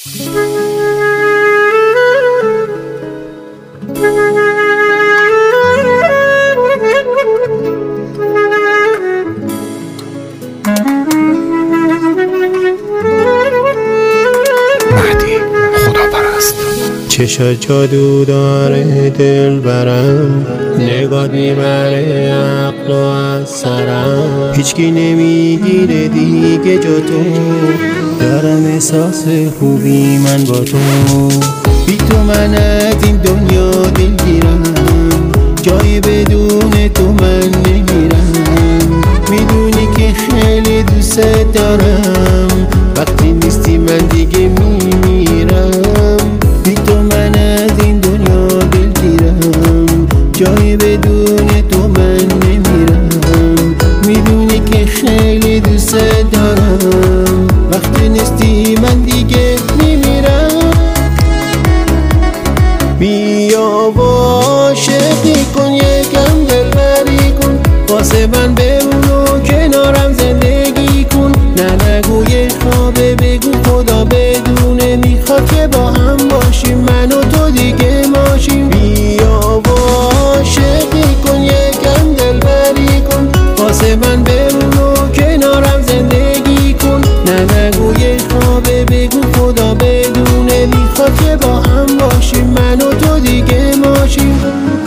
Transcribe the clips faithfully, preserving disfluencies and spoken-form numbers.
چشا جادو داره دل برم، نگات میبره عقل و از سرم، هیچکی نمیگیره دیگه جا تو، دارم احساس خوبی من با تو. بی تو من از این دنیا دلگیرم، جایی بدون تو من نمیرم. میدونی که خیلی دوست دارم، وقتی نیستی من دیگه میمیرم. بی تو من از این دنیا دلگیرم، جایی بدون تو من نمیرم. میدونی که خیلی دوست دارم، وقتی نیستی من دیگه میمیرم. بیا و عاشقی کن، یکم دلبری کن، واسه من بمون و کنارم زندگی کن. نه نگوی خوابه، بگو خدا بدونه میخواد که با هم باشیم، من و تو دیگه ماشیم. بیا و عاشقی کن، یکم دلبری کن، واسه من بمون و کنارم زندگی کن. نه نگوی خوابه، بگو خدا بدونه میخواد که با هم باشیم، من و تو دیگه ماشیم.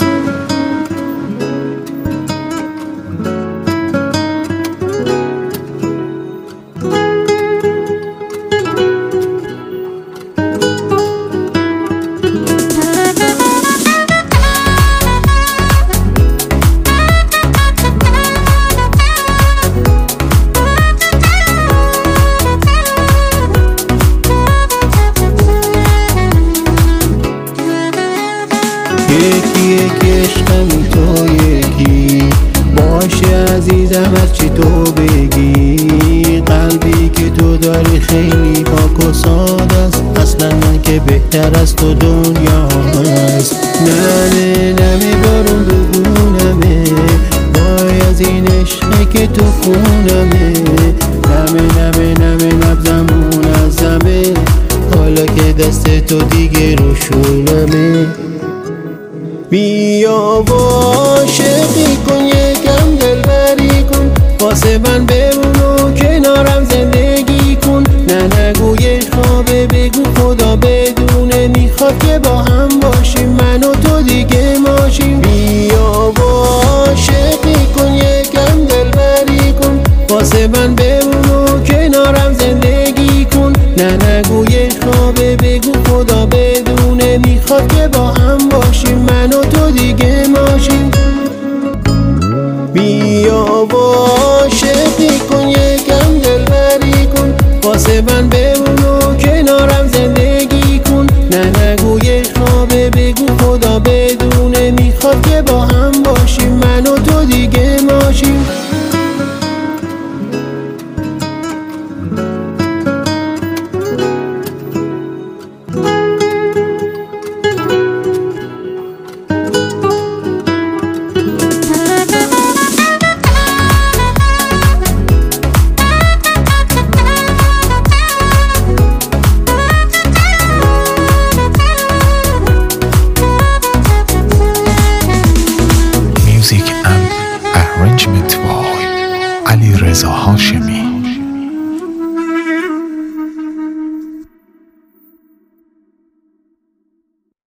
یکی یکی عشقمی تو یکی، باشه عزیزم از چی تو بگی. قلبی که تو داری خیلی پاک و ساده است، اصلا من که بهتر از تو دنیا هست. نمه نمه بارون بگونمه، وای از این عشقی که تو خونمه. نمه نمه نمه نبزم منظمه، حالا که دست تو دیگه رو شونمه. بیا و عاشقی